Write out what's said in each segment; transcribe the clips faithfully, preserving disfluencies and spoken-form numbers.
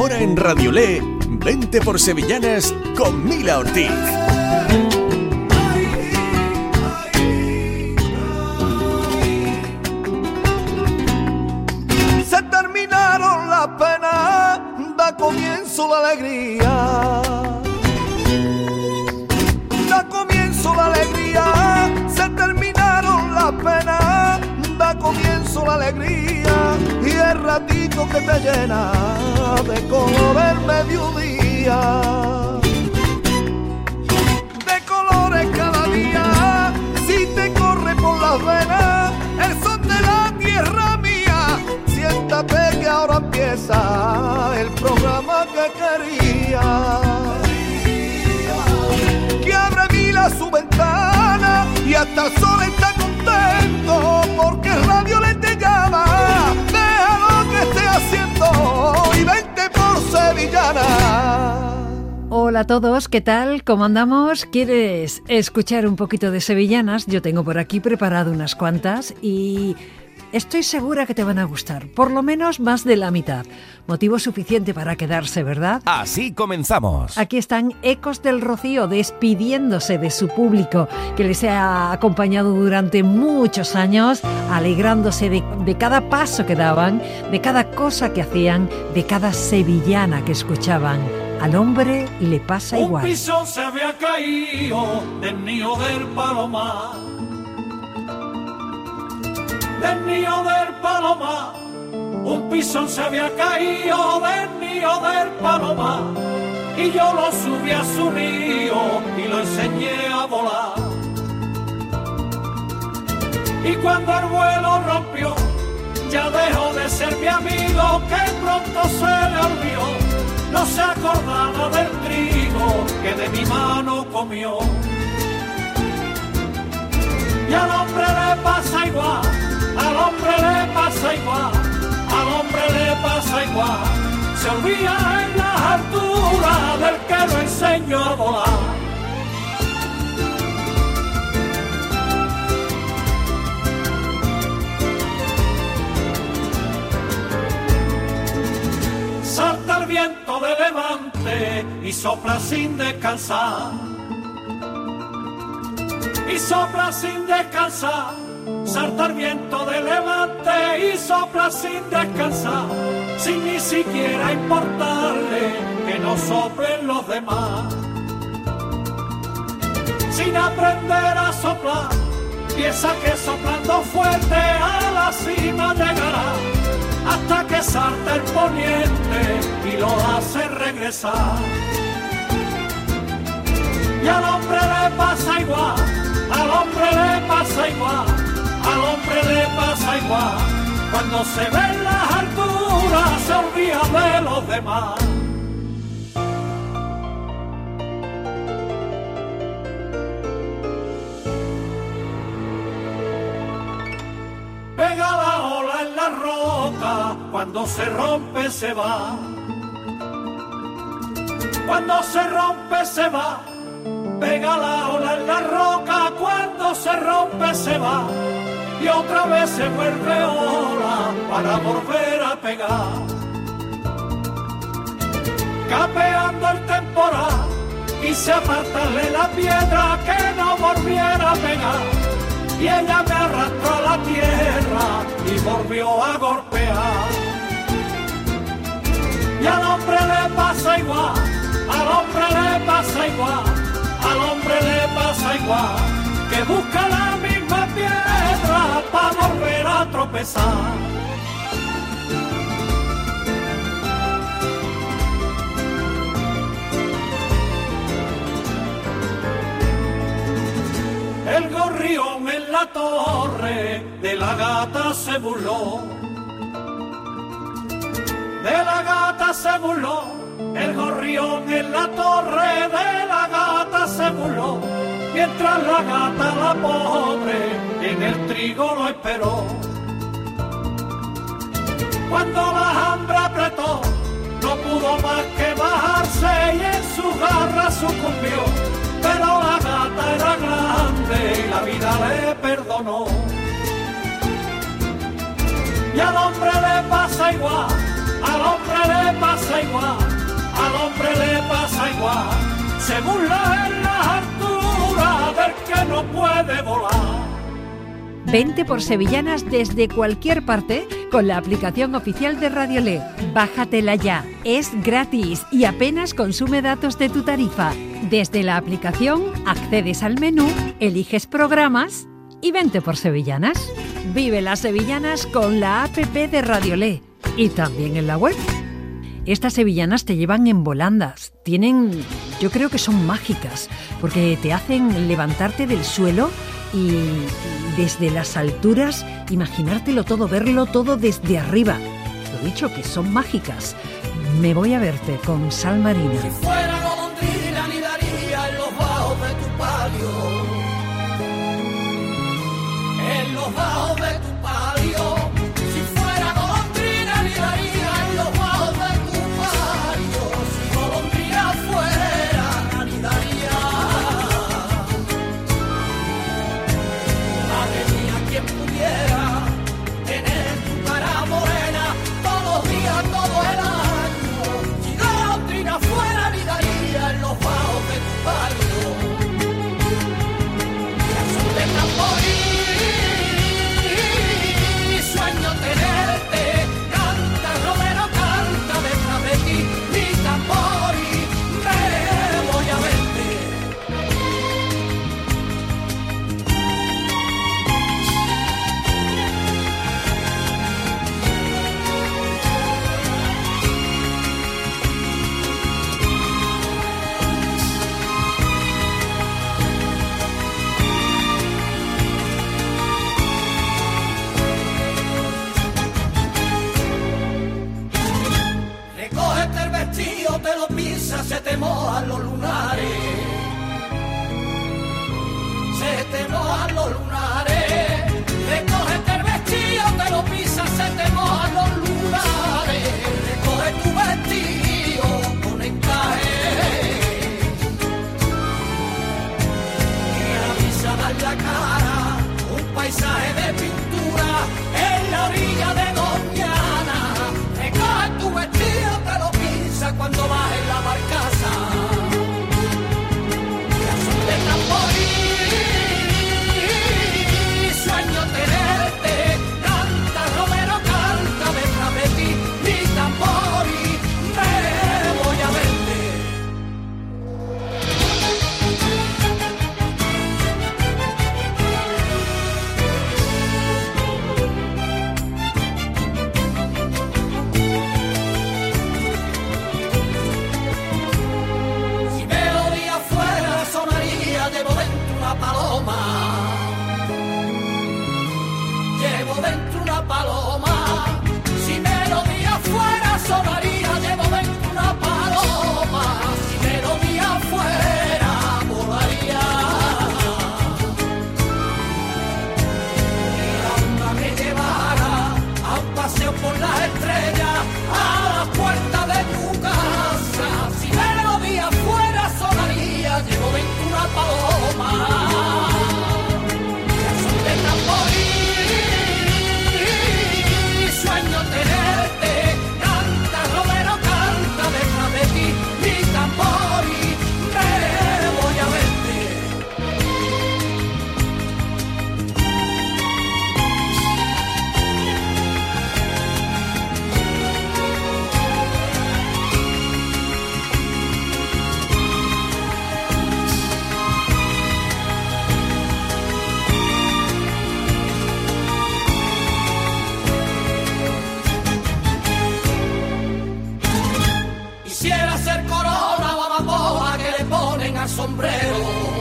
Ahora en Radiolé, vente por Sevillanas con Mila Ortiz. Se terminaron las penas, da comienzo la alegría. Da comienzo la alegría, se terminaron las penas, da comienzo la alegría y el ratito que te llena de color el mediodía. De colores cada día, si te corre por las venas el son de la tierra mía, siéntate que ahora empieza el programa que quería. Que abre Mila su ventana y hasta el sol está contento porque el radio le te llama. Deja lo que esté haciendo y vente por Sevillana. Hola a todos, ¿qué tal? ¿Cómo andamos? ¿Quieres escuchar un poquito de sevillanas? Yo tengo por aquí preparado unas cuantas y estoy segura que te van a gustar, por lo menos más de la mitad. Motivo suficiente para quedarse, ¿verdad? Así comenzamos. Aquí están Ecos del Rocío despidiéndose de su público que les ha acompañado durante muchos años, alegrándose de, de cada paso que daban, de cada cosa que hacían, de cada sevillana que escuchaban. Al hombre le pasa igual. Un pisón se había caído del nido del palomar, del nido del palomar. Un pisón se había caído del nido del palomar y yo lo subí a su nido y lo enseñé a volar. Y cuando el vuelo rompió, ya dejó de ser mi amigo, que pronto se le olvidó. No se acordaba del trigo que de mi mano comió. Y al hombre le pasa igual, al hombre le pasa igual, al hombre le pasa igual. Se olvida en las alturas del que lo enseñó a volar. Salta el viento de levante y sopla sin descansar, y sopla sin descansar. Salta el viento de levante y sopla sin descansar, sin ni siquiera importarle que no soplen los demás. Sin aprender a soplar, piensa que soplando fuerte a la cima llegará, hasta que salta el poniente y lo hace regresar. Y al hombre le pasa igual, al hombre le pasa igual, al hombre le pasa igual. Cuando se ve en las alturas se olvida de los demás. Pega la ola en la roca, cuando se rompe se va. Cuando se rompe se va. Pega la ola en la roca, cuando se rompe se va. Y otra vez se vuelve ola para volver a pegar. Capeando el temporal, quise apartarle la piedra que no volviera a pegar. Y ella me arrastró a la tierra y volvió a golpear. Y al hombre le pasa igual, al hombre le pasa igual, al hombre le pasa igual, que busca la misma piedra para volver a tropezar. El gorrión en la torre de la gata se burló, de la gata se burló, el gorrión en la torre de la gata se burló, mientras la gata, la pobre, en el trigo lo esperó. Cuando la hambre apretó, no pudo más que bajarse y en su garra sucumbió, pero la gata era grande y la vida le perdonó. Y al hombre le pasa igual, al hombre le pasa igual, al hombre le pasa igual, se burla en las alturas del que no puede volar. Vente por Sevillanas desde cualquier parte con la aplicación oficial de Radiolé. Bájatela ya, es gratis y apenas consume datos de tu tarifa. Desde la aplicación accedes al menú, eliges programas y vente por Sevillanas. Vive las Sevillanas con la app de Radiolé y también en la web. Estas sevillanas te llevan en volandas. Tienen, yo creo que son mágicas, porque te hacen levantarte del suelo y desde las alturas imaginártelo todo, verlo todo desde arriba. Lo dicho, que son mágicas. Me voy a verte con Sal Marina. Si fuera golondrina anidaría en los bajos de tu palio, en los bajos de tu palio. Si fuera golondrina anidaría en los bajos de tu palio. Si golondrina fuera anidaría. Madre mía, quien pudiera tener tu cara morena todos los días, todo el año. Si golondrina fuera anidaría en los bajos de tu palio. Y al son de tamboril sueño tenerte, canta Romero, canta detrás de ti, mi tambor y me voy a verte. Recógete el vestido, te lo pisas, se te mojan los lunares. Se te mojan los lunares. Recógete el vestido, te lo pisas, se te mojan los lunares. Recoge tu vestido con encaje y avisa dar la cara, un paisaje de pintura en la orilla de Doñana. Recoge tu vestido, te lo pisa cuando bajes la barcaza. Y al son de tamboril sueño tenerte, canta Romero, canta detrás de ti, mi tambor y me voy a verte. Si melodía fuera sonaría, llevo dentro una paloma. Llevo dentro una paloma. Si melodía fuera sonaría, llevo dentro una paloma. Si melodía fuera volaría. Y la luna me llevara a un paseo por las estrellas, a la puerta de tu casa. Si melodía fuera sonaría, llevo dentro una paloma. Y al son de tamboril sueño tenerte, canta Romero, canta detrás de ti, mi tambor y me voy a verte. Quisiera ser corona o amapola que le ponen al sombrero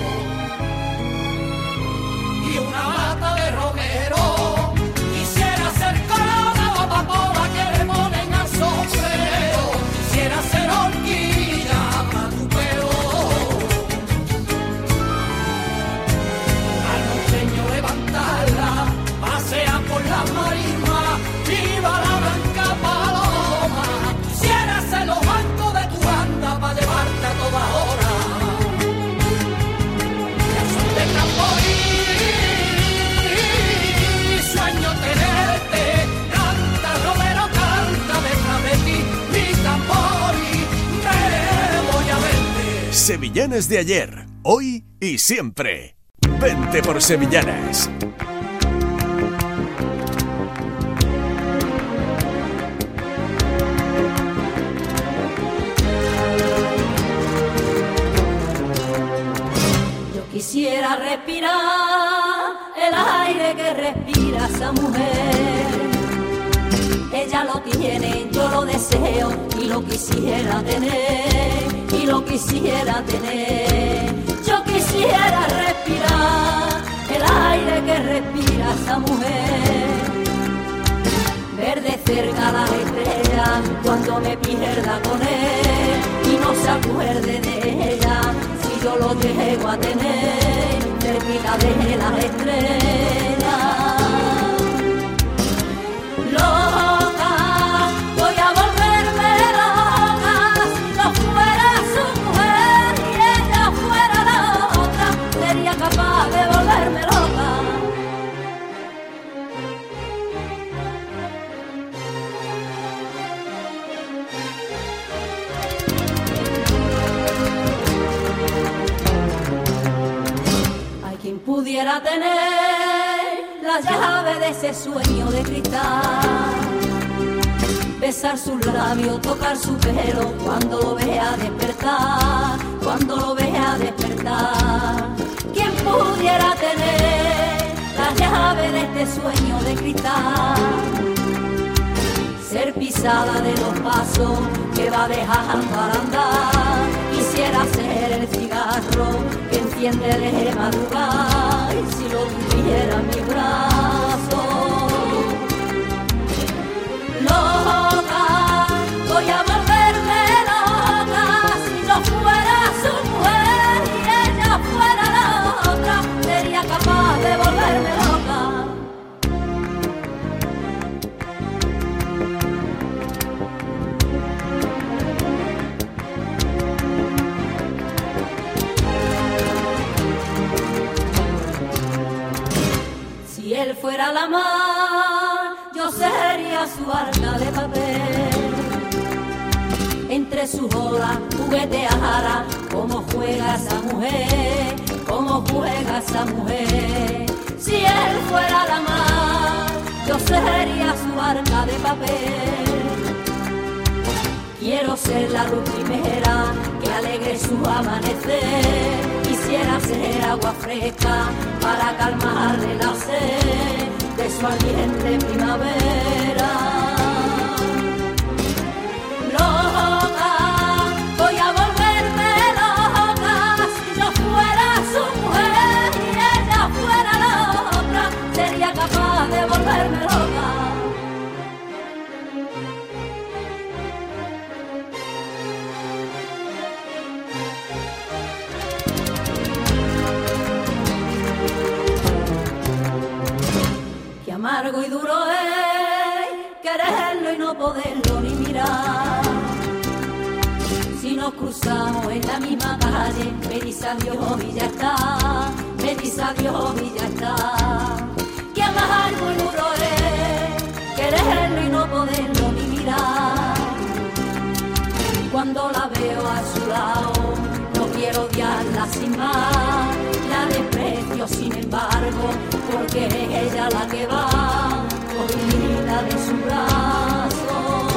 y una mata de romero. Quisiera ser corona o amapola que le ponen al sombrero. Quisiera ser horquilla para tu pelo. Al norteño levantarla, pasea por las marismas, viva la blanca paloma. Quisiera ser los bancos de tu banda para llevarte a toda hora. Sevillanas de ayer, hoy y siempre. Vente por Sevillanas. Quisiera respirar el aire que respira esa mujer. Ella lo tiene, yo lo deseo y lo quisiera tener, y lo quisiera tener. Yo quisiera respirar el aire que respira esa mujer. Verde cerca las estrellas cuando me pierda con él y no se acuerde de ella. Yo lo llego a tener cerquita de las estrellas. Loca, voy a volverme loca. Si yo fuera su mujer y ella fuera la otra, sería capaz de volverme loca. Pudiera tener la llave de ese sueño de cristal, besar sus labios, tocar su pelo cuando lo vea despertar, cuando lo vea despertar. ¿Quién pudiera tener la llave de este sueño de cristal? Ser pisada de los pasos que va dejando al andar. Quisiera ser el cigarro que enciende de madrugada, y si lo tuviera en mi brazo. Loca, voy a volverme loca. Si yo fuera su mujer y ella fuera la otra, sería capaz de volverme loca. Si él fuera la mar, yo sería su arca de papel. Entre sus olas jugueteara como juega esa mujer, como juega esa mujer. Si él fuera la mar, yo sería su arca de papel. Quiero ser la luz primera que alegre su amanecer. Quisiera ser agua fresca para calmarle la sed de su ardiente primavera. Loca, voy a volverme loca. Si yo fuera su mujer y ella fuera la otra, sería capaz de volverme loca. Amargo y duro es quererlo y no poderlo ni mirar. Si nos cruzamos en la misma calle, me dice adiós y ya está, me dice adiós y ya está. Que amargo y duro es quererlo y no poderlo ni mirar. Cuando la veo a su lado, no quiero odiarla sin más. La desprecio sin embargo, porque es ella la que va corrida de su brazo.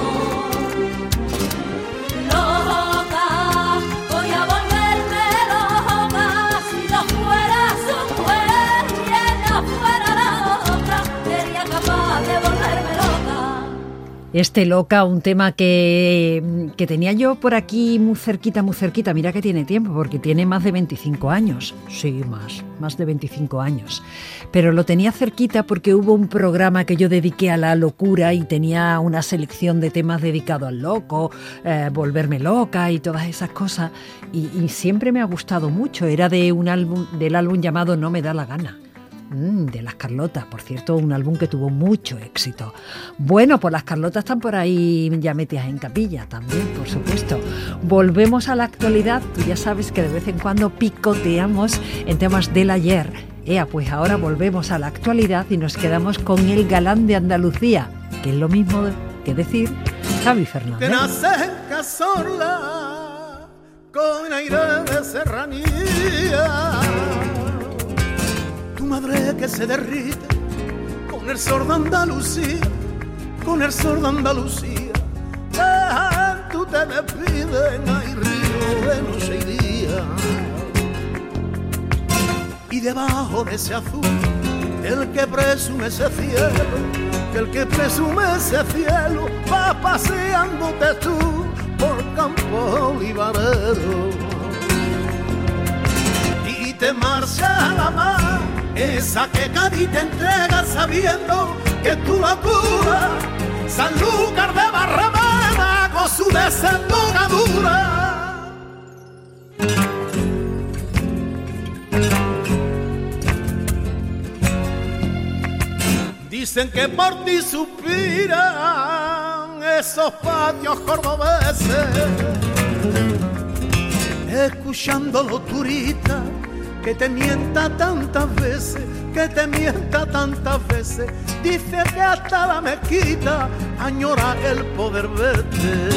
Loca, voy a volverme loca. Si yo fuera su mujer y ella fuera la otra, sería capaz de volverme loca. Este Loca, un tema que, que tenía yo por aquí muy cerquita, muy cerquita. Mira que tiene tiempo, porque tiene más de veinticinco años. Sí, más, más de veinticinco años. Pero lo tenía cerquita porque hubo un programa que yo dediqué a la locura y tenía una selección de temas dedicados al loco, eh, volverme loca y todas esas cosas. Y, y siempre me ha gustado mucho. Era de un álbum, del álbum llamado No me da la gana. Mm, de Las Carlotas, por cierto, un álbum que tuvo mucho éxito. Bueno, pues Las Carlotas están por ahí ya metidas en capilla también, por supuesto. Volvemos a la actualidad. Tú ya sabes que de vez en cuando picoteamos en temas del ayer. Ea, pues ahora volvemos a la actualidad y nos quedamos con el galán de Andalucía, que es lo mismo que decir Xavi Fernández. Que nace en Cazorla con aire de serranía. Tu madre que se derrite con el sol de Andalucía, con el sol de Andalucía. Ah, tú te despides, hay río de noche y día. Y debajo de ese azul, el que presume ese cielo, que el que presume ese cielo, va paseándote tú por campo olivarero. Y te marcha la mar, esa que Cádiz te entrega sabiendo que tu locura, Sanlúcar de Barrameda con su desembocadura. Dicen que por ti suspiran esos patios cordobeses, escuchando los turistas que te mienta tantas veces, que te mienta tantas veces. Dice que hasta la mezquita añora el poder verte.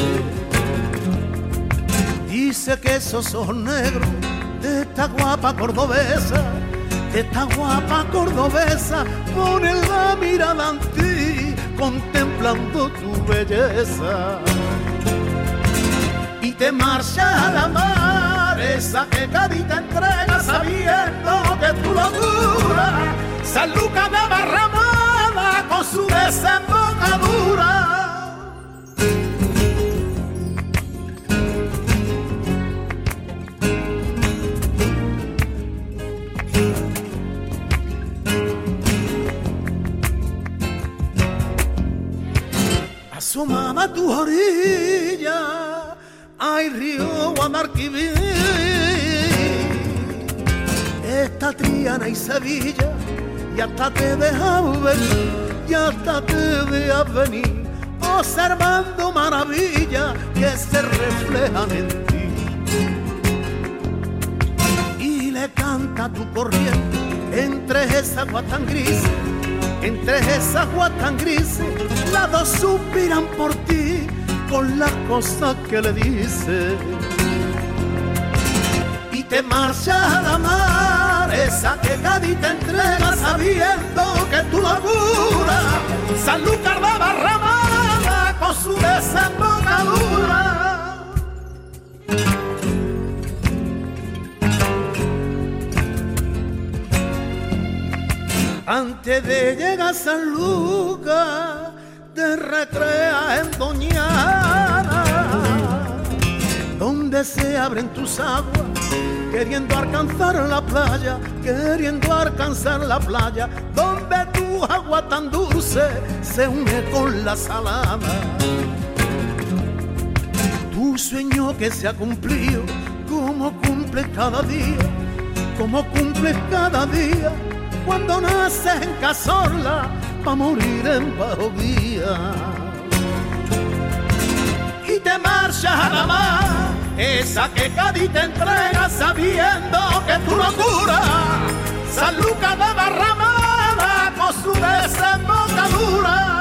Dice que esos ojos negros de esta guapa cordobesa, de esta guapa cordobesa, ponen la mirada en ti, contemplando tu belleza. Y te marcha a la mar, esa que Cádiz te entrega sabiendo que tu locura, Sanlúcar de Barrameda con su desembocadura. Asomaba a tu orilla, hay río Guadalquivir, esta Triana y Sevilla, y hasta te dejas venir, y hasta te dejas venir, observando maravillas que se reflejan en ti. Y le canta tu corriente entre esas aguas tan grises, entre esas aguas tan grises, las dos suspiran por ti con las cosas que le dices. Y te marcha a la mar, esa que Cádiz te entrega sabiendo que tu locura, Sanlúcar de Barrameda con su desembocadura. Antes de llegar a Sanlúcar, te recreas en Doñana, donde se abren tus aguas, queriendo alcanzar la playa, queriendo alcanzar la playa, donde tu agua tan dulce se une con la salada. Tu sueño que se ha cumplido, como cumple cada día, como cumple cada día, cuando naces en Cazorla pa' morir en Barovía. Y te marchas a la mar, esa que Cádiz te entrega sabiendo que tu locura, Sanlúcar de Barrameda con su desembocadura.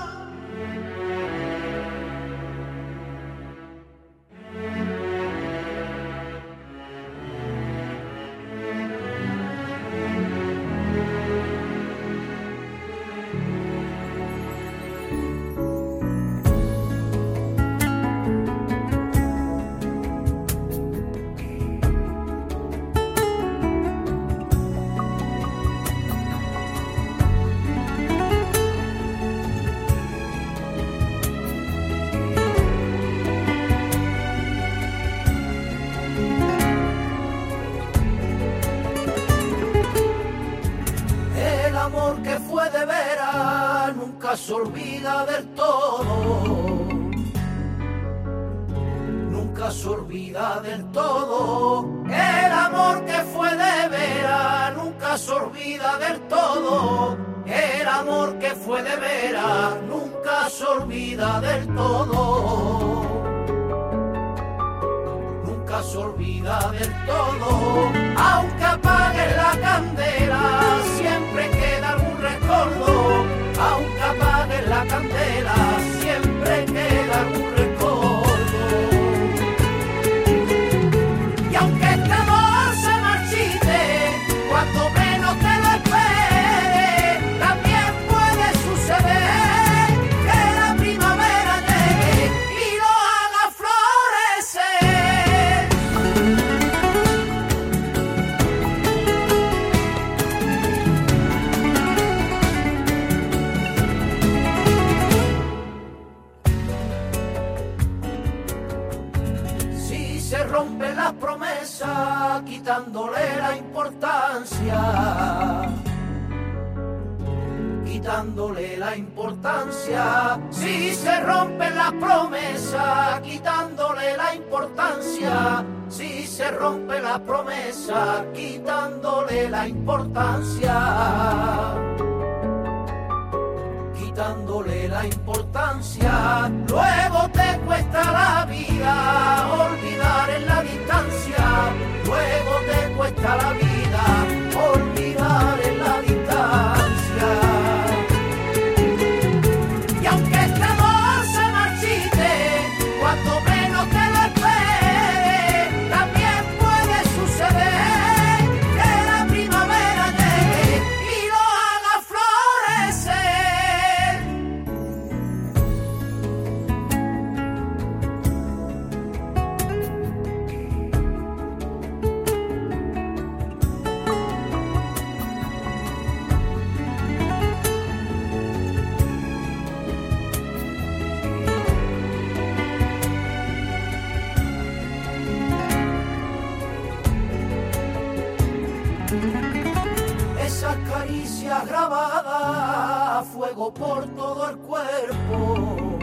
Se olvida del todo, nunca se olvida del todo. El amor que fue de veras nunca se olvida del todo. El amor que fue de veras nunca se olvida del todo. Nunca se olvida del todo. Aunque apague la candela, siempre queda algún recuerdo. Aunque apague la candela, siempre queda algún recuerdo. Y aunque estemos se rompen las promesas, quitándole la importancia. Quitándole la importancia, si se rompen las promesas, quitándole la importancia, si se rompen las promesas, quitándole la importancia, quitándole la importancia, luego te cuesta la vida olvidar en la distancia, luego te cuesta la vida olvidar en la distancia. Y aunque este amor se marchite, cuanto menos te lo esperes, también puede suceder que la primavera llegue y lo haga florecer. Esas caricias grabadas a fuego por todo el cuerpo,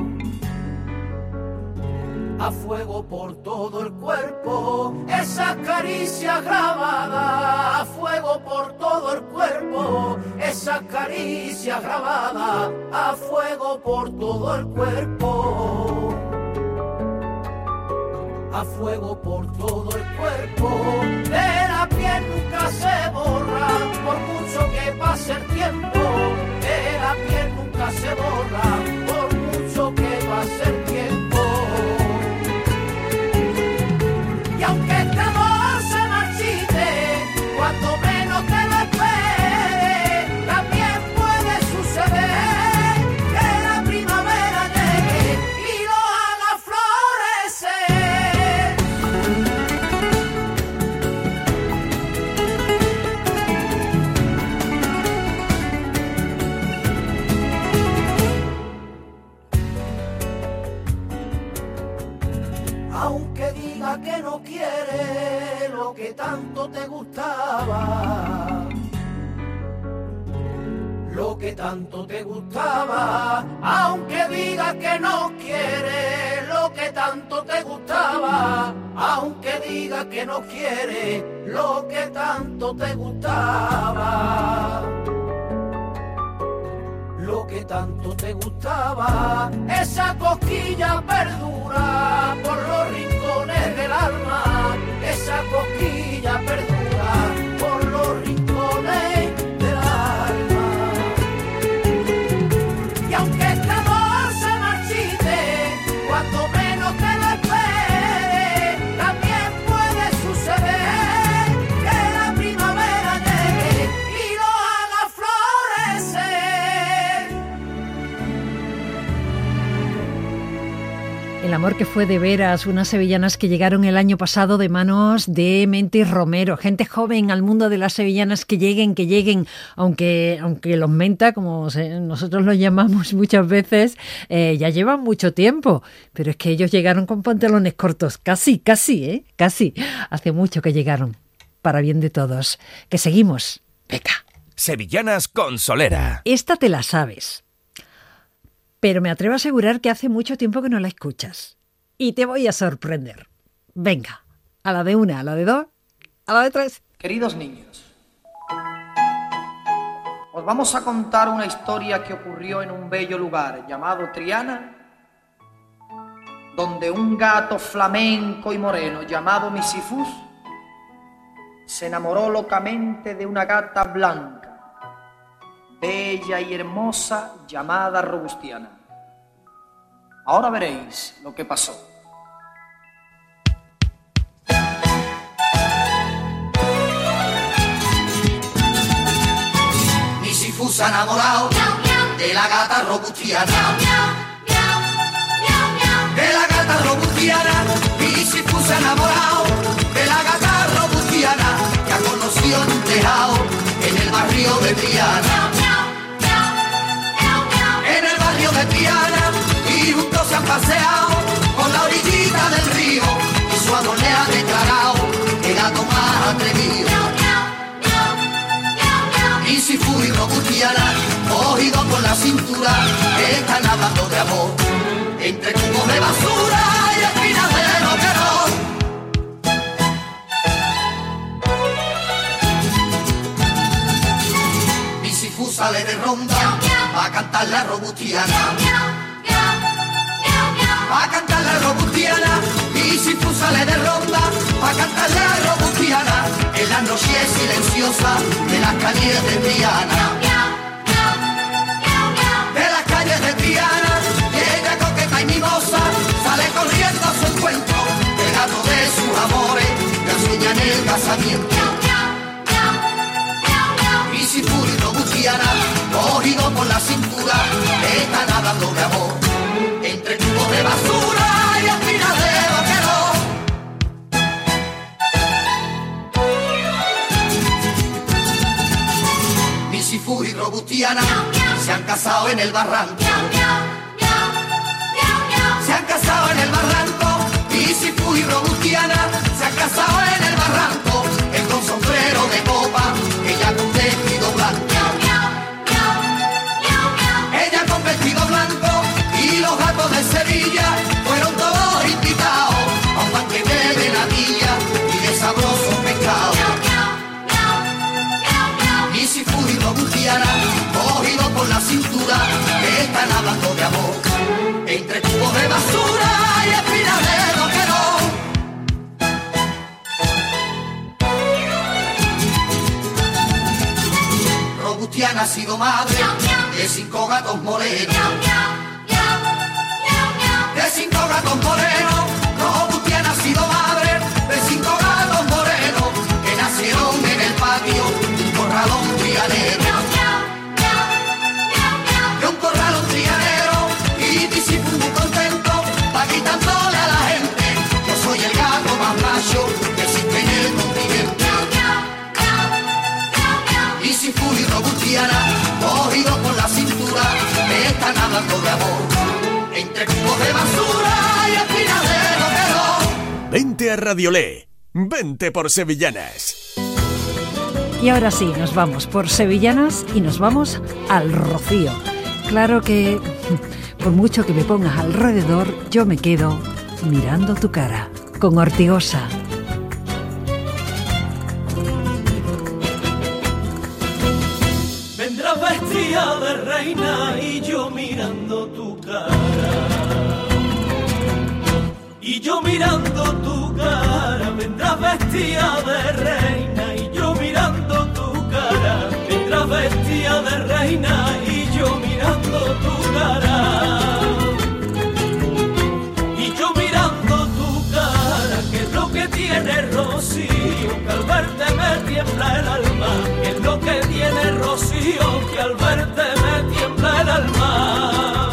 a fuego por todo el cuerpo, esas caricias grabadas a fuego por todo el cuerpo, esas caricias grabadas a fuego por todo el cuerpo, a fuego por todo el cuerpo, de la piel nunca se borra, por mucho que pase el tiempo, de la piel nunca se borra, por mucho que pase el tiempo. Y aunque este amor se marchite, cuanto menos te lo esperes, también puede suceder que la primavera llegue y lo haga florecer. Aunque diga que no quiere lo que tanto te gustaba, lo que tanto te gustaba, aunque diga que no quiere lo que tanto te gustaba, aunque diga que no quiere lo que tanto te gustaba, lo que tanto te gustaba, esa cosquilla perdura por los rincones del alma, esa cosquilla perdura por los rincones del alma. Y aunque este amor se marchite, cuanto menos te lo esperes, también puede suceder que la primavera llegue y lo haga florecer. El amor que fue de veras, unas sevillanas que llegaron el año pasado de manos de Menti Romero, gente joven al mundo de las sevillanas, que lleguen, que lleguen, aunque, aunque los Menta, como se, nosotros los llamamos muchas veces, eh, ya llevan mucho tiempo, pero es que ellos llegaron con pantalones cortos, casi, casi, ¿eh? Casi, hace mucho que llegaron, para bien de todos, que seguimos, venga. Sevillanas con Solera. Esta te la sabes. Pero me atrevo a asegurar que hace mucho tiempo que no la escuchas. Y te voy a sorprender. Venga, a la de una, a la de dos, a la de tres. Queridos niños, os vamos a contar una historia que ocurrió en un bello lugar llamado Triana, donde un gato flamenco y moreno llamado Misifus se enamoró locamente de una gata blanca, bella y hermosa, llamada Robustiana. Ahora veréis lo que pasó. Misifus se ha enamorado de la gata Robustiana, de la gata Robustiana. Misifus se ha enamorado de la gata Robustiana, que ha conocido en un tejado en el barrio de Triana, en el barrio de Triana, y juntos se han paseado por la orillita del río y su adornea basura y espinas de loquerón. Mi Sifú sale de ronda a cantar la robustiana, a cantar la robustiana. Mi Sifú sale de ronda a cantar la robustiana en la noche silenciosa de las calles de Triana, de las calles de Triana. Y ella coqueta y mimosa sale corriendo a su encuentro, pegado de sus amores que sueñan el casamiento. Mi Sifú y robustiana, cogido por la cintura, están nadando de amor entre tubos de basura y espinas de vaquerón. Mi Sifú y robustiana se han casado en el barranco, se han casado en el barranco. Mi Sifú y robustiana se han casado en el barranco, él con sombrero de copa, ella con vestido blanco, ella con vestido blanco. Y los gatos de Sevilla fueron todos invitados a un banquete de natilla y de sabrosos pescados. Mi Sifú y robustiana, cogidos por la cintura, están hablando de amor entre tubos de basura y espinas de loquerón. Robustiana ha sido madre de cinco gatos morenos, de cinco gatos morenos. Robustiana ha sido madre de cinco gatos morenos que nacieron en el patio de un corralón trianero, de un corralón trianero. Y mi Sifú muy contento va gritándole a la gente: yo soy el gato más macho que existe en el continente. Mi Sifú y robustiana, cogidos por la cintura, me están hablando de amor entre cubos de basura y espinas de loquerón. Vente a Radiolé, vente por Sevillanas. Y ahora sí, nos vamos por Sevillanas y nos vamos al Rocío. Claro que, por mucho que me pongas alrededor, yo me quedo mirando tu cara, con Ortigosa. Vendrás vestida de reina y yo mirando tu cara, y yo mirando tu cara. Vendrás vestida de reina y yo mirando tu cara, vendrás vestida de reina y yo mirando tu cara, y yo mirando tu cara. Que es lo que tiene Rocío, que al verte me tiembla el alma, que es lo que tiene Rocío, que al verte me tiembla el alma.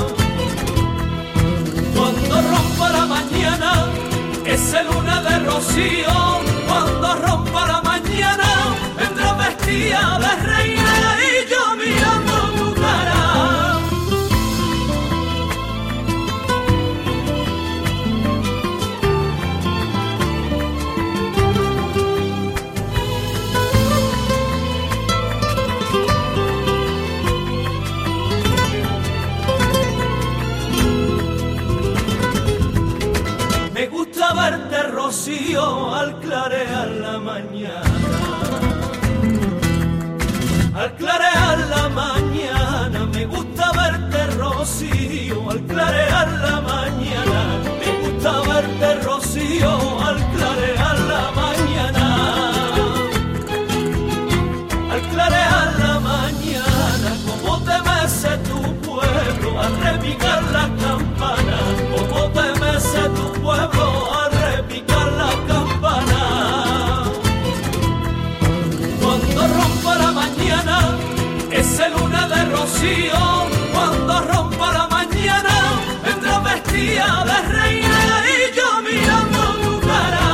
Cuando rompa la mañana, esa luna de Rocío, cuando rompa la mañana, vendrá vestida de reina y yo mirando tu cara. Me gusta verte, Rocío, al clarear la mañana, al clarear la mañana. Me gusta verte, Rocío, al clarear la mañana. Me gusta verte, Rocío, al clarear la mañana, al clarear la mañana. Como te mece tu pueblo al repicar la campana, como te mece tu pueblo al repicar la campana. Cuando rompa la mañana, esa luna de Rocío, cuando rompa la mañana, vendrá vestida de reina y yo mirando tu cara.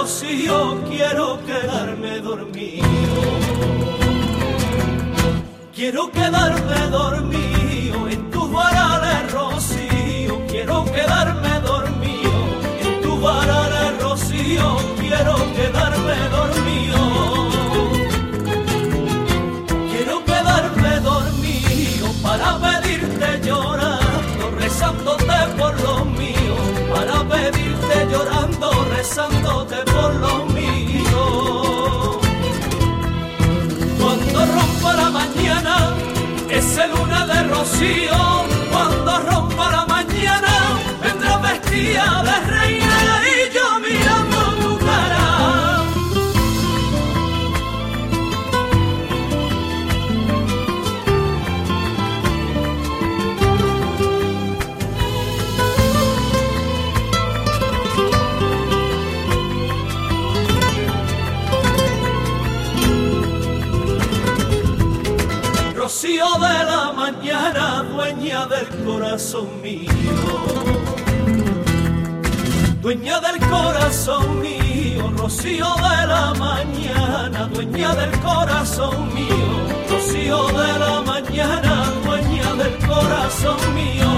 Rocío, quiero quedarme dormido. Quiero quedarme dormido en tus varales, Rocío. Quiero quedarme dormido en tus varales, Rocío. Quiero quedarme dormido. Quiero quedarme dormido para pedirte llorando, rezándote por los míos. Para pedirte llorando, rezándote por los míos. Cuando rompa la mañana, esa luna de rocío. Cuando rompa la mañana, vendrá vestida de reina y yo mirando tu cara. Rocío de la mañana, dueña del corazón mío. Dueña del corazón mío, Rocío de la mañana, dueña del corazón mío. Rocío de la mañana, dueña del corazón mío.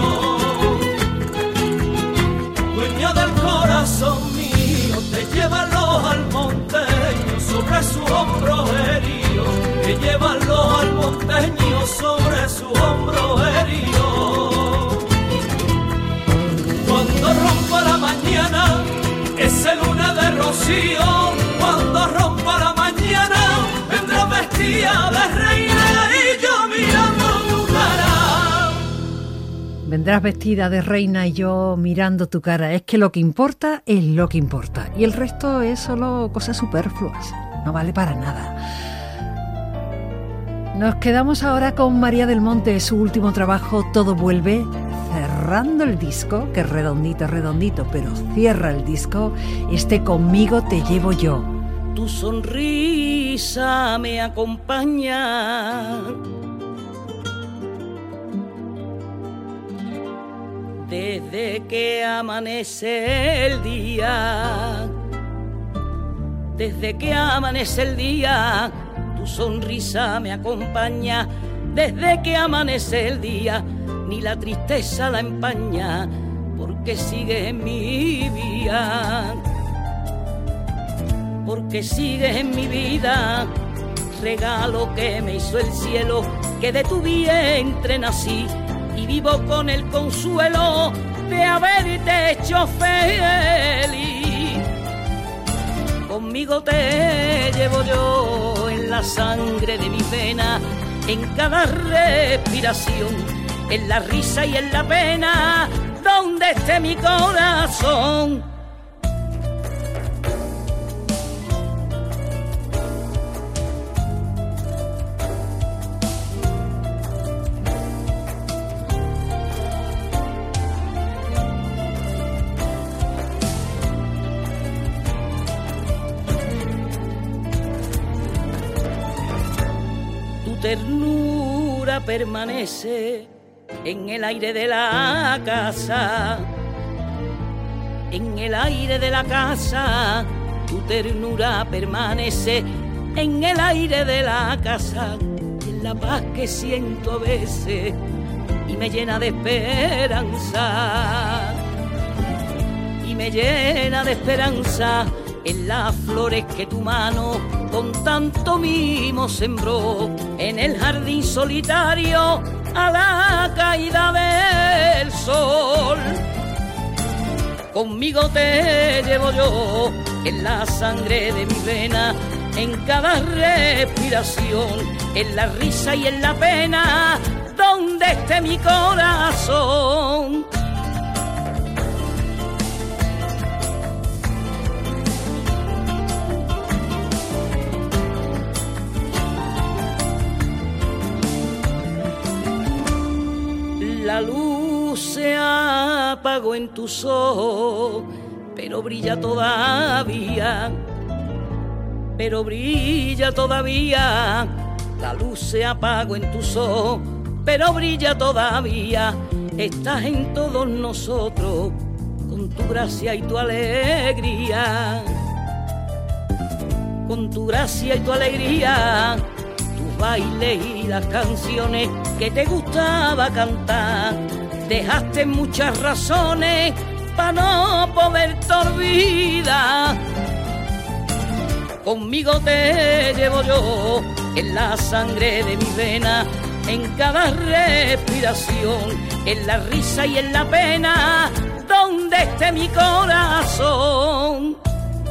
Dueña del corazón mío, te llevan los almonteños sobre su hombro herido. Que llevan los almonteños sobre su hombro herido. Cuando rompa la mañana, esa luna de rocío. Cuando rompa la mañana, vendrá vestida de reina y yo mirando tu cara. Vendrás vestida de reina y yo mirando tu cara. Es que lo que importa es lo que importa. Y el resto es solo cosas superfluas. No vale para nada. Nos quedamos ahora con María del Monte, su último trabajo, Todo vuelve, cerrando el disco, que es redondito, redondito, pero cierra el disco, este Conmigo te llevo yo. Tu sonrisa me acompaña desde que amanece el día, desde que amanece el día. Tu sonrisa me acompaña desde que amanece el día, ni la tristeza la empaña, porque sigue en mi vida, porque sigue en mi vida, regalo que me hizo el cielo, que de tu vientre nací y vivo con el consuelo de haberte hecho feliz. Conmigo te llevo yo en la sangre de mi vena, en cada respiración, en la risa y en la pena, donde esté mi corazón. Ternura permanece en el aire de la casa, en el aire de la casa. Tu ternura permanece en el aire de la casa, en la paz que siento a veces y me llena de esperanza, y me llena de esperanza en las flores que tu mano con tanto mimo sembró en el jardín solitario a la caída del sol. Conmigo te llevo yo en la sangre de mi vena, en cada respiración, en la risa y en la pena, donde esté mi corazón. La luz se apagó en tus ojos, pero brilla todavía, pero brilla todavía. La luz se apagó en tus ojos, pero brilla todavía. Estás en todos nosotros, con tu gracia y tu alegría, con tu gracia y tu alegría. Tus bailes y las canciones que te gustaba cantar. Dejaste muchas razones para no poderte olvidar. Conmigo te llevo yo en la sangre de mi vena, en cada respiración, en la risa y en la pena, donde esté mi corazón.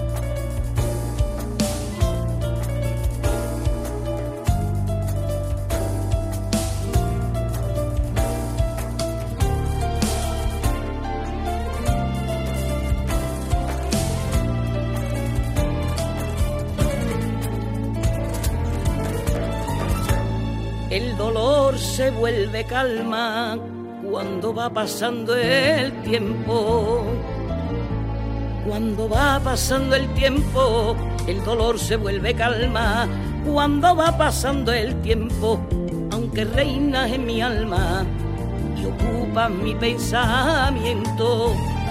El dolor se vuelve calma cuando va pasando el tiempo. Cuando va pasando el tiempo, el dolor se vuelve calma. Cuando va pasando el tiempo, aunque reinas en mi alma y ocupas mi pensamiento,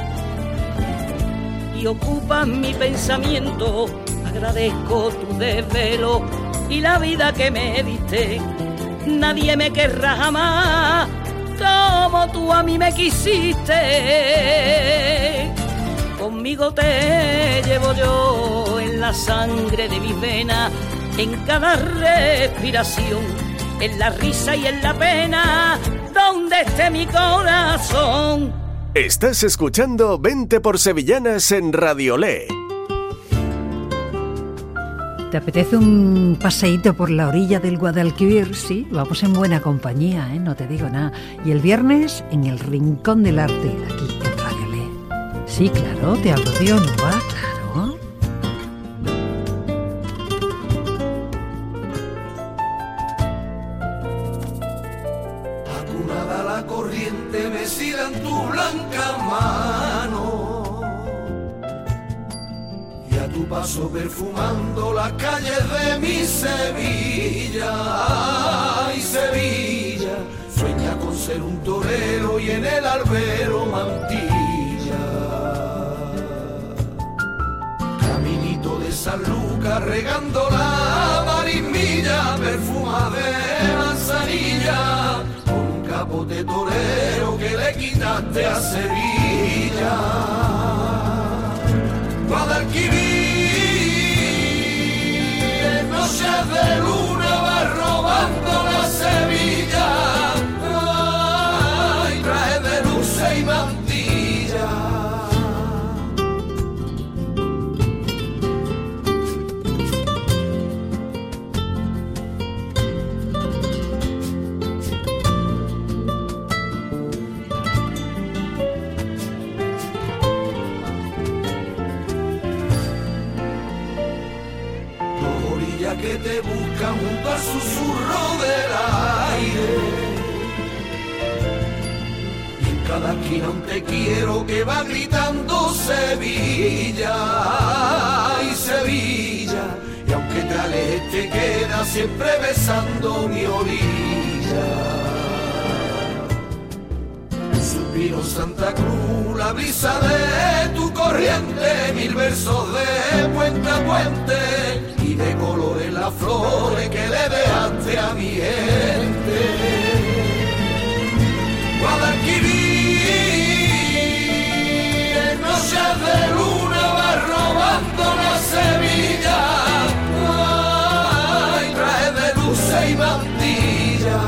y ocupas mi pensamiento, agradezco tu desvelo y la vida que me diste. Nadie me querrá jamás como tú a mí me quisiste. Conmigo te llevo yo en la sangre de mis venas, en cada respiración, en la risa y en la pena, donde esté mi corazón. Estás escuchando veinte por Sevillanas en Radiolé. ¿Te apetece un paseíto por la orilla del Guadalquivir? Sí, vamos en buena compañía, ¿eh? No te digo nada. Y el viernes en el Rincón del Arte, aquí en Radiolé. Sí, claro, te hablo de Onúa, claro. Acunada la corriente mecida en tu blanca mano, tu paso perfumando las calles de mi Sevilla. Ay, Sevilla, sueña con ser un torero y en el albero mantilla. Caminito de San Lucas regando la marismilla, perfuma de manzanilla, con un capote torero que le quitaste a Sevilla. Guadalquivir, noches de luna va robando la Sevilla, ay, traje de luces y mantilla. Que te buscan junto al susurro del aire, y en cada esquina un te quiero que va gritando Sevilla, ay Sevilla, y aunque te alejes te queda siempre besando mi orilla. Un suspiro Santa Cruz, la brisa de tu corriente, mil versos de puente a puente, y de colores las flores que le dejaste a mi gente. Guadalquivir, noches de luna va robando la Sevilla, ay, traje de luces y mantilla.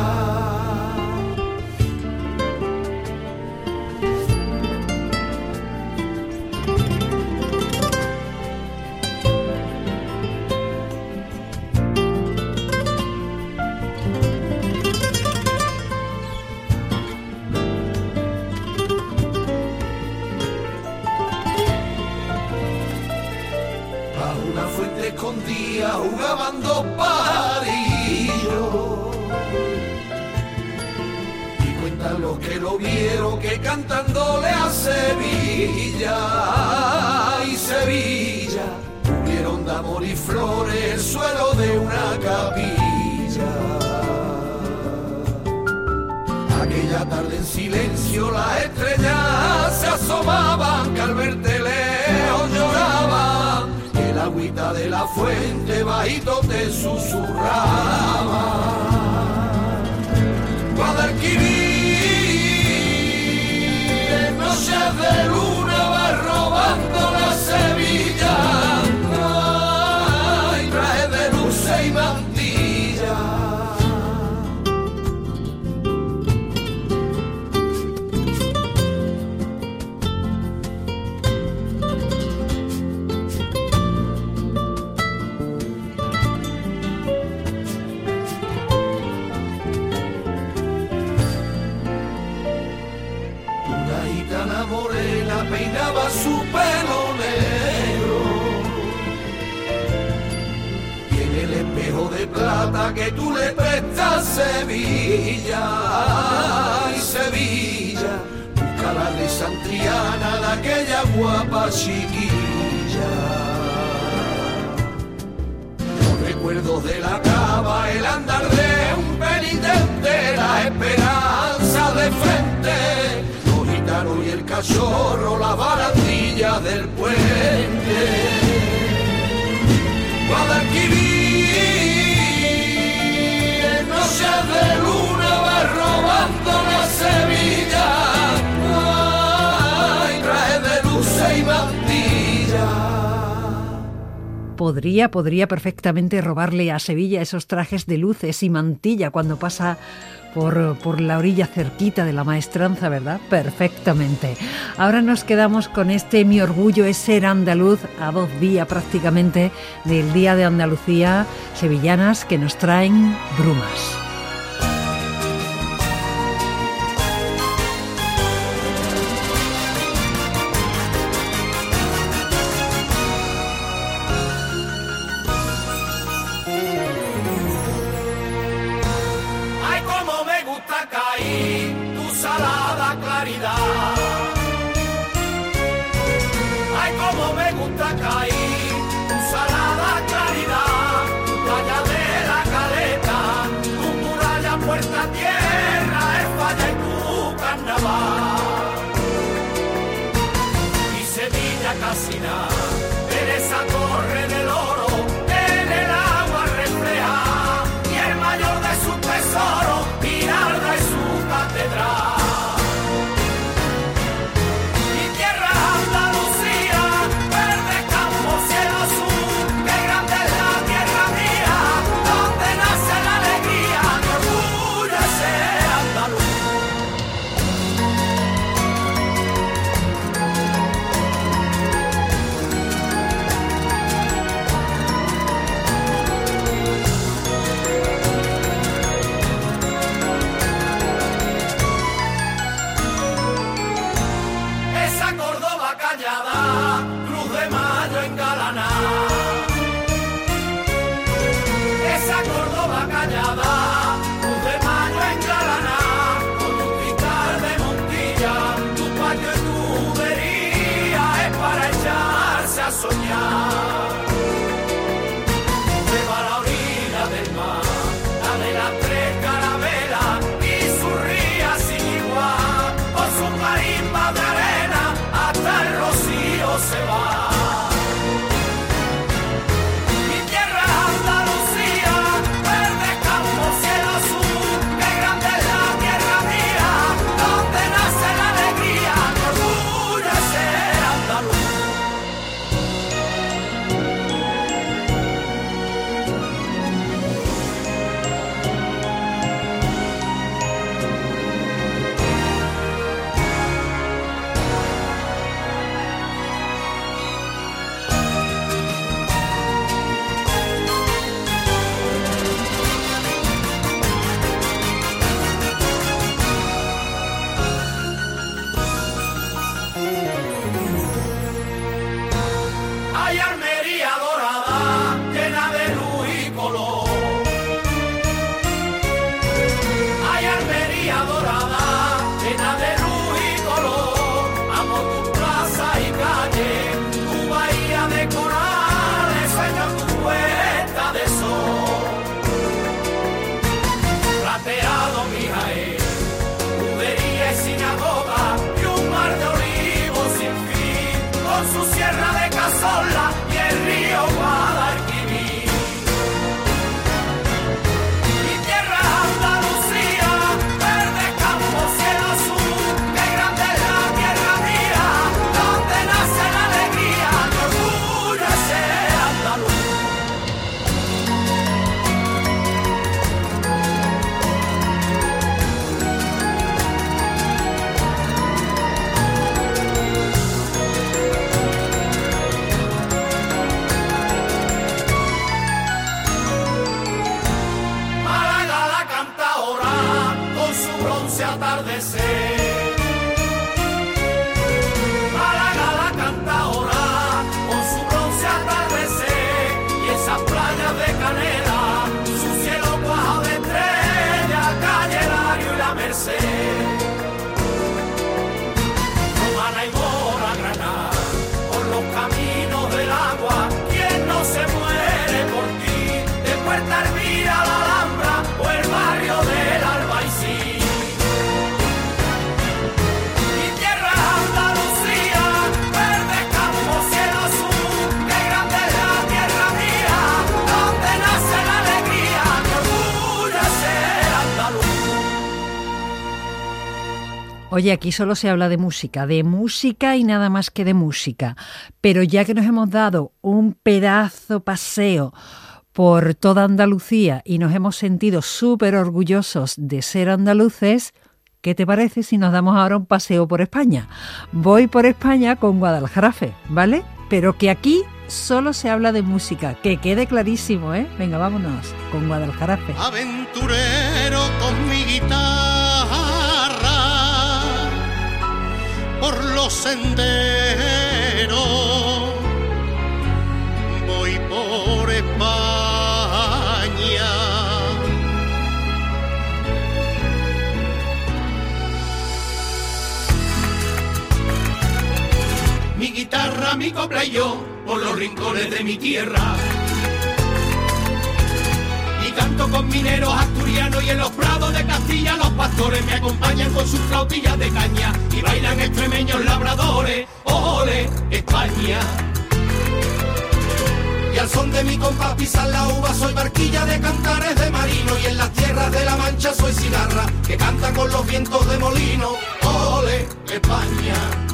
Escondía, jugaban dos pajarillos, y cuentan los que lo vieron que cantándole a Sevilla, ay Sevilla, tuvieron de amor y flores el suelo de una capilla. Aquella tarde en silencio las estrellas se asomaban, que al verte lejos lloraban, que la agüita de la fuente bajito te susurraba. Guadalquivir, en noches de luna va robando la Sevilla, ay, traje de luces y mantilla. Morena peinaba su pelo negro y en el espejo de plata que tú le prestas Sevilla, ay Sevilla, busca la Alexandriana de aquella guapa chiquilla. Los recuerdos de la cava, el andar de un penitente, la esperanza de frente, y el cachorro, la barandilla del puente. Guadalquivir, en noches de luna va robando la Sevilla, ay, traje de luces y mantilla. Podría, podría perfectamente robarle a Sevilla esos trajes de luces y mantilla cuando pasa Por, por la orilla cerquita de la Maestranza, ¿verdad? Perfectamente. Ahora nos quedamos con este Mi orgullo es ser andaluz, a dos días prácticamente del Día de Andalucía, sevillanas que nos traen Brumas. Ay, como me gusta caer, tu salada claridad, tu playa de la caleta, tu muralla puerta tierra, es falla y tu carnaval. Y Sevilla casi nada, en esa torre del oro, en el agua refleja, y el mayor de sus tesoros, Giralda y su catedral. Soñar, lleva la orilla del mar, la de las tres carabelas y su ría sin igual, con su marisma de arena hasta el rocío se va. Mi tierra es Andalucía, verde campo, cielo azul, qué grande es la tierra mía, donde nace la alegría, mi orgullo es ser andaluz. Oye, aquí solo se habla de música, de música y nada más que de música. Pero ya que nos hemos dado un pedazo paseo por toda Andalucía y nos hemos sentido súper orgullosos de ser andaluces, ¿qué te parece si nos damos ahora un paseo por España? Voy por España con Guadalajarafe, ¿vale? Pero que aquí solo se habla de música, que quede clarísimo, ¿eh? Venga, vámonos con Guadalajarafe. Aventurero con mi guitarra por los senderos, voy por España. Mi guitarra, mi copla y yo, por los rincones de mi tierra. Y canto con mineros asturianos y en los prados de Castilla los pastores me acompañan con sus flautillas de caña y bailan extremeños labradores. ¡Ole, España! Y al son de mi compás pisan la uva, soy barquilla de cantares de marino y en las tierras de la Mancha soy cigarra que canta con los vientos de molino. ¡Ole, España!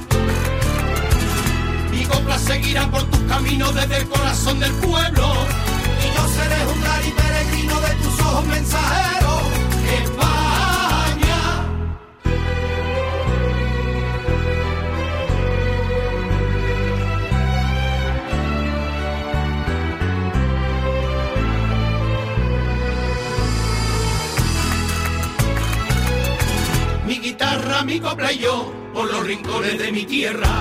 Mi copla seguirá por tus caminos desde el corazón del pueblo y yo seré juglar y peregrino de tus ojos mensajeros, España. Mi guitarra, mi copla y yo, por los rincones de mi tierra.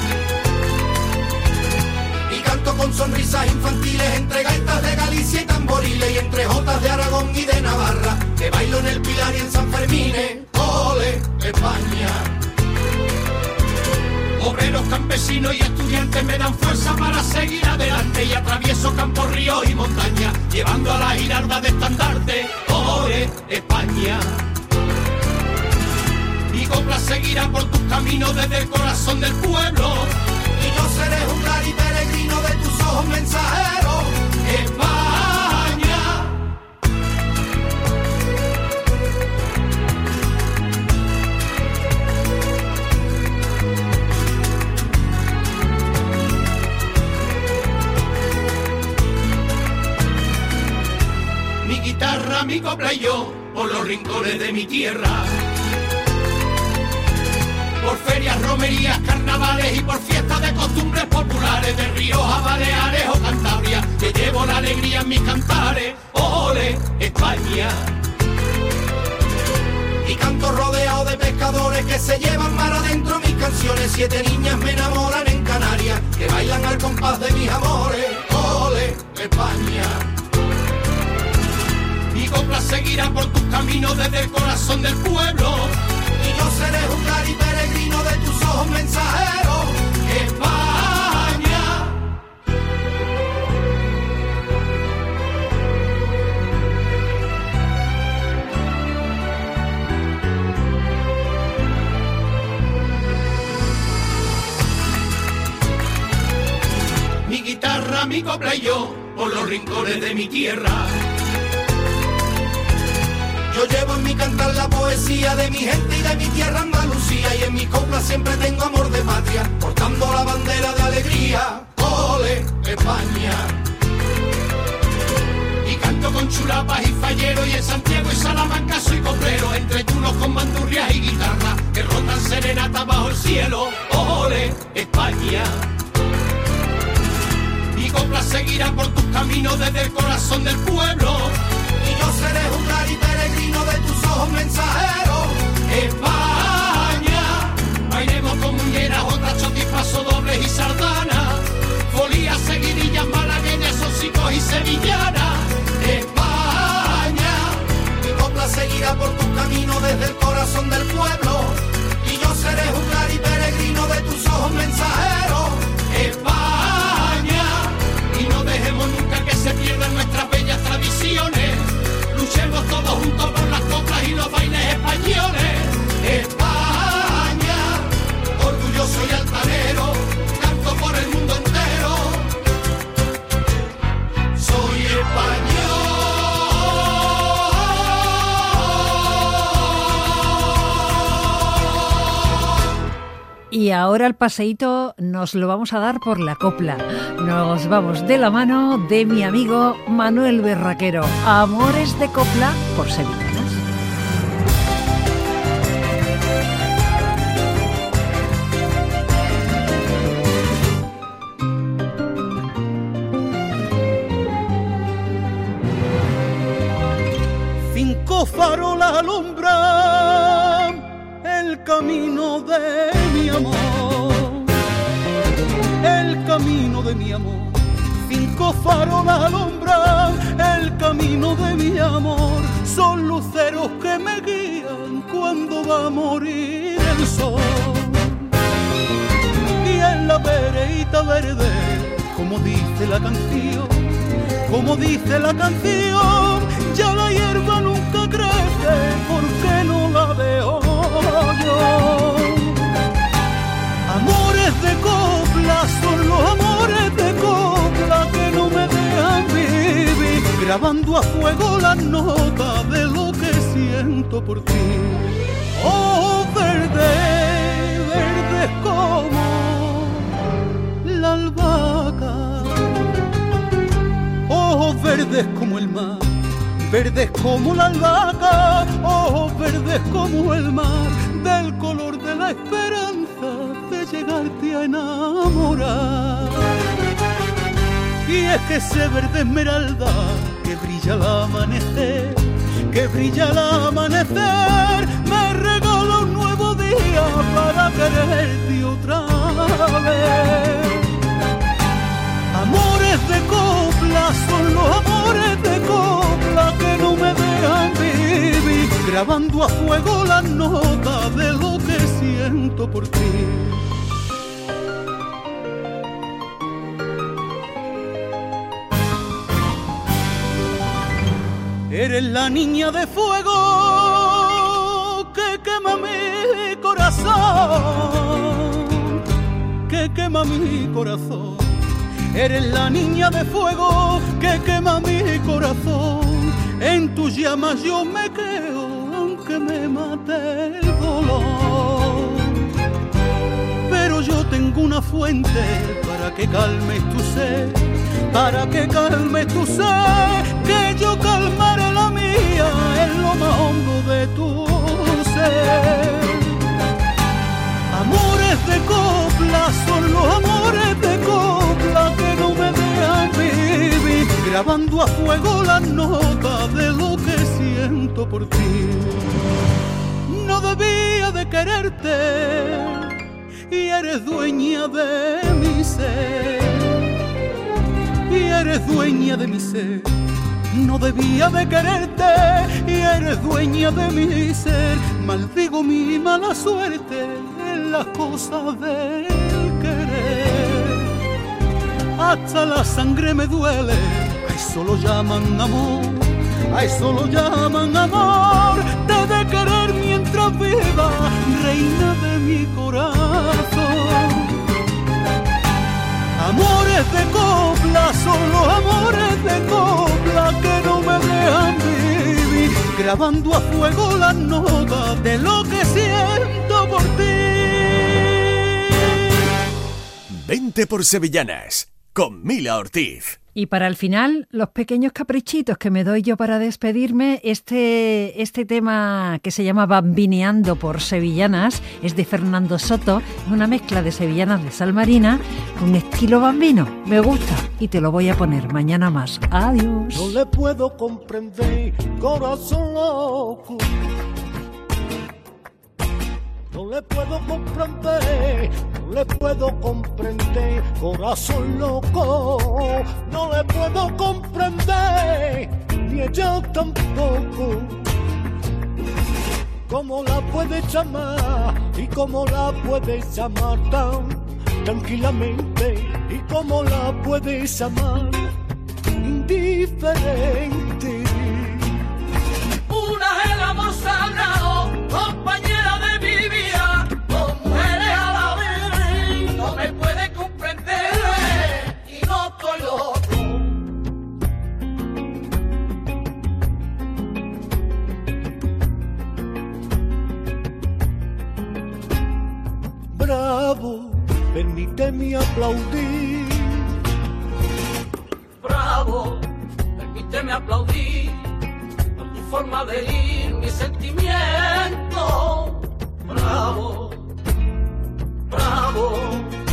Canto con sonrisas infantiles entre gaitas de Galicia y tamboriles y entre jotas de Aragón y de Navarra, que bailo en el Pilar y en San Fermín. ¡Ole, España! Obreros, campesinos y estudiantes me dan fuerza para seguir adelante y atravieso campos, ríos y montañas, llevando a la girarda de estandarte. ¡Ole, España! Mi copla seguirá por tus caminos desde el corazón del pueblo y yo seré juglar y peregrino de tus ojos mensajeros, España. Mi guitarra, mi copla y yo, por los rincones de mi tierra. Por ferias, romerías, carnavales y por fiestas de costumbres populares de Rioja, Baleares o Cantabria, que llevo la alegría en mis cantares. ¡Ole, España! Y canto rodeado de pescadores que se llevan mar adentro mis canciones. Siete niñas me enamoran en Canarias, que bailan al compás de mis amores. ¡Ole, España! Mi copla seguirá por tus caminos desde el corazón del pueblo y yo seré juglar y peregrino de tus ojos mensajeros, España. Mi guitarra, mi copla y yo, por los rincones de mi tierra. Yo llevo en mi cantar la poesía de mi gente y de mi tierra Andalucía y en mi copla siempre tengo amor de patria, portando la bandera de alegría. ¡Ole, España! Y canto con chulapas y falleros y en Santiago y Salamanca soy coplero, entre tunos con bandurrias y guitarra que rondan serenata bajo el cielo. ¡Ole, España! Mi copla seguirá por tus caminos desde el corazón del pueblo y yo seré juglar y peregrino de tus ojos mensajeros, España. Bailemos con muñeras, otras chotipasos dobles y sardanas, folías, seguidillas, malagueñas, hocicos y sevillanas, España. Mi copla seguirá por tus caminos desde el corazón del pueblo y yo seré juglar y peregrino de tus ojos mensajeros, España. Y no dejemos nunca que se pierdan nuestras bellas tradiciones. Luchemos todos juntos por las coplas y los bailes españoles, España. Y ahora el paseíto nos lo vamos a dar por la copla. Nos vamos de la mano de mi amigo Manuel Berraquero. Amores de copla por sevillanas. Cinco farolas alumbran el camino de mi amor, el camino de mi amor. Cinco farolas alumbran el camino de mi amor. Son luceros que me guían cuando va a morir el sol. Y en la veredita verde, como dice la canción, como dice la canción, ya la hierba nunca crece porque no la veo yo. Amores de copla son los amores de copla que no me dejan vivir, grabando a fuego las notas de lo que siento por ti. Oh, verde, verde como la albahaca, ojos verdes como el mar, verdes como la albahaca, ojos verdes como el mar, del color de la esperanza de llegarte a enamorar. Y es que ese verde esmeralda que brilla al amanecer, que brilla al amanecer, me regala un nuevo día para quererte otra vez. Amores de copla son los amores de copla que no me dejan vivir, grabando a fuego las notas de lo que siento por ti. Eres la niña de fuego que quema mi corazón, que quema mi corazón. Eres la niña de fuego que quema mi corazón. En tus llamas yo me quedo, aunque me mate el dolor. Pero yo tengo una fuente para que calmes tu sed, para que calmes tu sed, que yo calmaré la mía en lo más hondo de tu ser. Amores de copla son los amores de copla que no me dejan vivir, grabando a fuego las notas de lo que siento por ti. No debía de quererte y eres dueña de mi ser, y eres dueña de mi ser. No debía de quererte y eres dueña de mi ser. Maldigo mi mala suerte en las cosas del querer. Hasta la sangre me duele, a eso lo llaman amor, a eso lo llaman amor. Te he de querer mientras viva, reina de mi corazón. Amores de copla son los amores de copla que no me dejan vivir, grabando a fuego las notas de lo que siento por ti. Vente por Sevillanas, con Mila Ortiz. Y para el final, los pequeños caprichitos que me doy yo para despedirme. Este, este tema que se llama Bambineando por Sevillanas es de Fernando Soto, es una mezcla de sevillanas de sal marina con estilo bambino. Me gusta y te lo voy a poner mañana más. Adiós. No le puedo comprender, corazón loco. No le puedo comprender, no le puedo comprender, corazón loco. No le puedo comprender, ni ella tampoco. ¿Cómo la puedes llamar y cómo la puedes llamar tan tranquilamente? ¿Y cómo la puedes amar indiferente? Una es el amor sagrado, compañera de mi vida, dos mujeres a la vez, no me puede comprender y no estoy loco. Bravo Bravo, permíteme aplaudir. Bravo, permíteme aplaudir por tu forma de herir mi sentimiento. Bravo, bravo.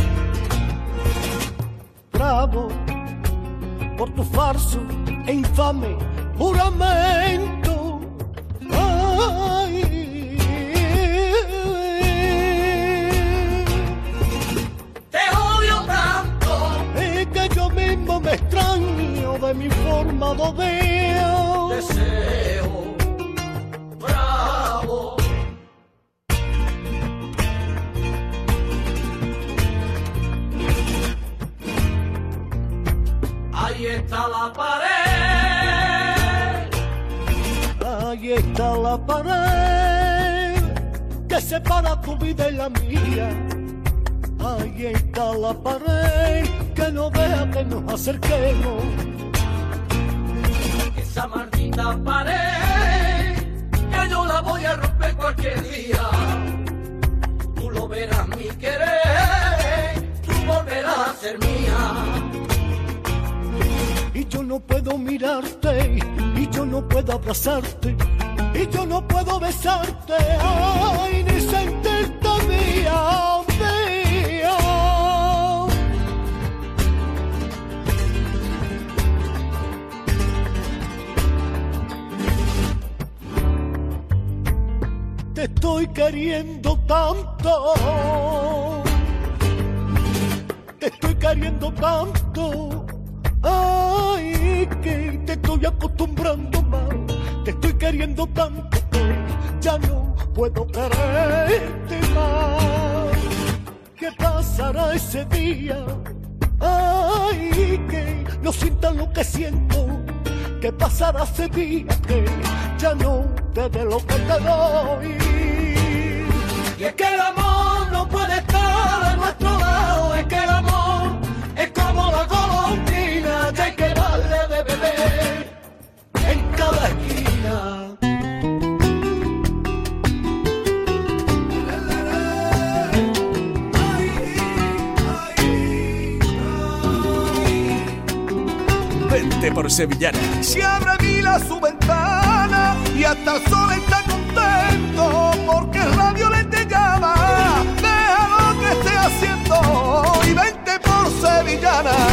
Bravo, por tu falso e infame juramento. Ay, te odio tanto, es que yo mismo me extraño de mi forma de ver. deseo. Bravo. Ahí está la pared, ahí está la pared que separa tu vida y la mía. Ahí está la pared que no deja que nos acerquemos. esa maldita pared, que yo la voy a romper cualquier día. Tú lo verás mi querer, tú volverás a ser mía. Y yo no puedo mirarte, y yo no puedo abrazarte, y yo no puedo besarte, ay, ni sentirte mía, mía. Te estoy queriendo tanto, te estoy queriendo tanto. Ay, que te estoy acostumbrando más, te estoy queriendo tanto que ya no puedo quererte más. ¿Qué pasará ese día? Ay, que no sientas lo que siento. ¿Qué pasará ese día que ya no te dé lo que te doy? Y es que el amor no puede estar a nuestro lado, es que el amor es como la golondrina, que hay que darle de beber en cada esquina. Vente por Sevillana. Se abre Vila su ventana y hasta el sol está contento porque el radio le te llama. Deja lo que esté haciendo y vente por Sevillana.